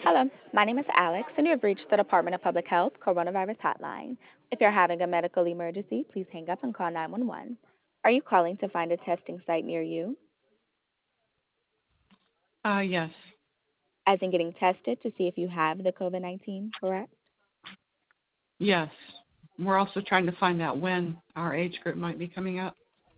Hello, my name is Alex, and you have reached the Department of Public Health Coronavirus Hotline. If you're having a medical emergency, please hang up and call 911. Are you calling to find a testing site near you? Yes. As in getting tested to see if you have the COVID 19, correct? Yes. We're also trying to find out when our age group might be coming up.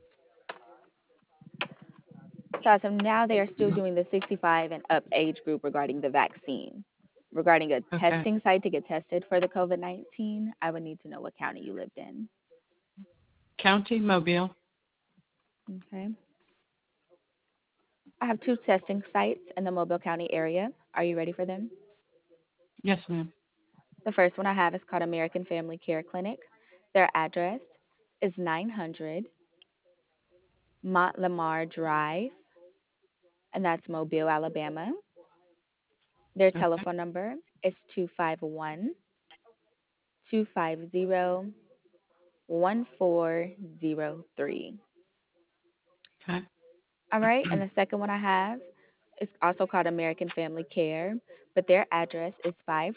So, as of now, they are still doing the 65 and up age group regarding the vaccine. Regarding a Okay. testing site to get tested for the COVID 19, I would need to know what county you lived in. County, Mobile. Okay. I have two testing sites in the Mobile County area. Are you ready for them? Yes, ma'am. The first one I have is called American Family Care Clinic. Their address is 900 Montlamar Drive, and that's Mobile, Alabama. Their Okay. telephone number is 251-250-1403. Okay. All right, and the second one I have is also called American Family Care, but their address is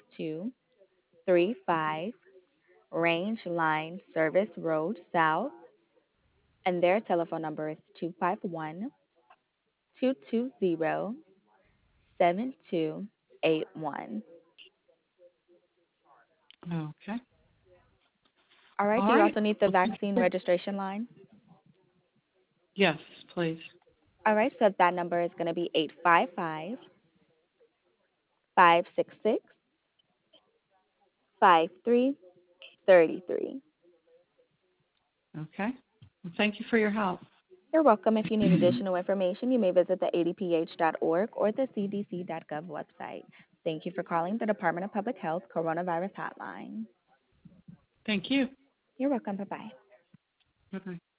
5235 Range Line Service Road South, and their telephone number is 251-220-7281. Okay. All right, All do you right. also need the Well, thank vaccine you. registration line? Yes, please. All right, so that number is going to be 855-566-5333. Okay. Well, thank you for your help. You're welcome. If you need additional information, you may visit the adph.org or the cdc.gov website. Thank you for calling the Department of Public Health Coronavirus Hotline. Thank you. You're welcome. Bye-bye. Bye-bye.